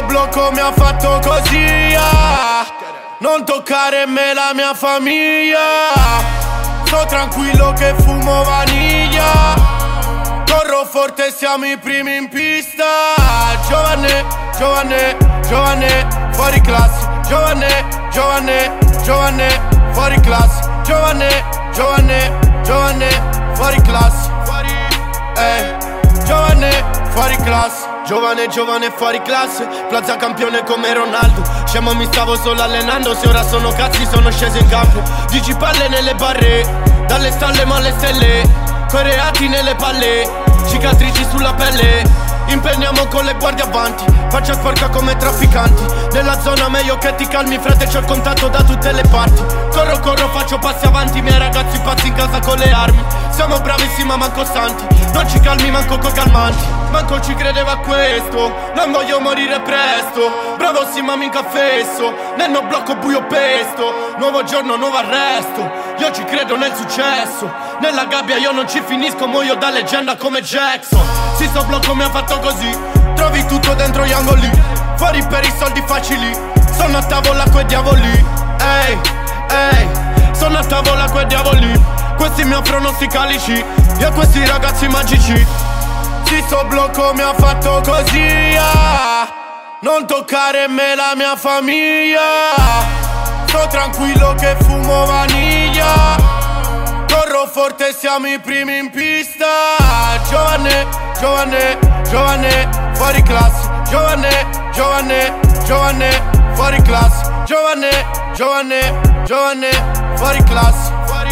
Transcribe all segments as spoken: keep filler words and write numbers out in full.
blocco mi ha fatto così, ah. Non toccare me la mia famiglia. Sto tranquillo che fumo vaniglia. Corro forte, siamo i primi in pista. Giovane, giovane, giovane, fuori classe. Giovane, giovane, giovane, fuori classe. Giovane, giovane, giovane, fuori classe. Fuori, eh, giovane, fuori classe. Giovane, giovane, fuori classe. Plaza campione come Ronaldo. Scemo, mi stavo solo allenando. Se ora sono cazzi, sono sceso in campo. Dici palle nelle barre, dalle stalle ma alle stelle. Coreati nelle palle, cicatrici sulla pelle. Impegniamo con le guardie avanti, faccia sporca come trafficanti. Nella zona meglio che ti calmi, frate, c'ho il contatto da tutte le parti. Corro, corro, faccio passi avanti, i miei ragazzi pazzi in casa con le armi. Siamo bravissimi ma manco santi, non ci calmi manco coi calmanti. Manco ci credeva a questo, non voglio morire presto. Bravo sì ma mica fesso, nel mio blocco buio pesto. Nuovo giorno, nuovo arresto, io ci credo nel successo. Nella gabbia io non ci finisco, muoio da leggenda come Jackson. Sì, sto blocco mi ha fatto così, trovi tutto dentro gli angoli. Fuori per i soldi facili, sono a tavola coi diavoli. Ehi, ehi, sono a tavola coi diavoli. Questi mi offrono sti calici, io questi ragazzi magici. Sì, sto blocco mi ha fatto così, ah. Non toccare me la mia famiglia. Sto tranquillo che fumo vaniglia. Corro forte, siamo i primi in pista. Giovane, giovane, giovane, fuori classe. Giovane, giovane, giovane, fuori classe. Giovane, giovane, giovane, fuori classe. Fuori,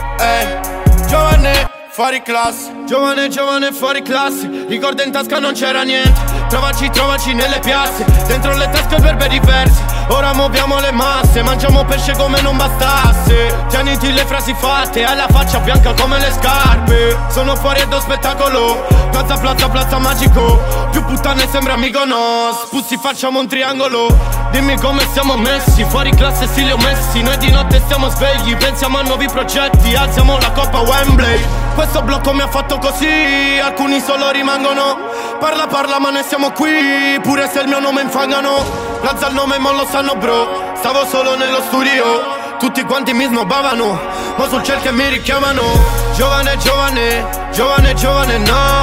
eh, giovane, fuori classe. Giovane, giovane, fuori classe. Ricordo in tasca non c'era niente. Trovaci, trovaci nelle piazze. Dentro le tasche verbe diversi. Ora muoviamo le masse. Mangiamo pesce come non bastasse. Tieniti le frasi fatte. Hai la faccia bianca come le scarpe. Sono fuori ed ho spettacolo. Plaza, plaza, plaza magico. Più puttane sembra Mykonos. Pussi facciamo un triangolo. Dimmi come siamo messi. Fuori classe stile Messi. Noi di notte stiamo svegli. Pensiamo a nuovi progetti. Alziamo la coppa Wembley. Questo blocco mi ha fatto così. Alcuni solo rimangono. Parla, parla ma noi siamo qui. Pure se il mio nome infangano. Plaza il nome ma lo sanno bro. Stavo solo nello studio. Tutti quanti mi snobbavano, ma sul ciel che mi richiamano. Giovane, giovane, giovane, giovane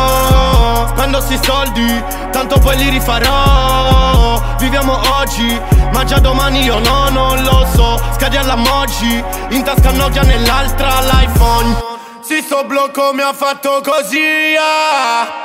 no. Spendo sti soldi, tanto poi li rifarò. Viviamo oggi, ma già domani io no, non lo so. Scadi alla Moji, in tasca Nokia, nell'altra l'iPhone. Sì, sto blocco mi ha fatto così, ah.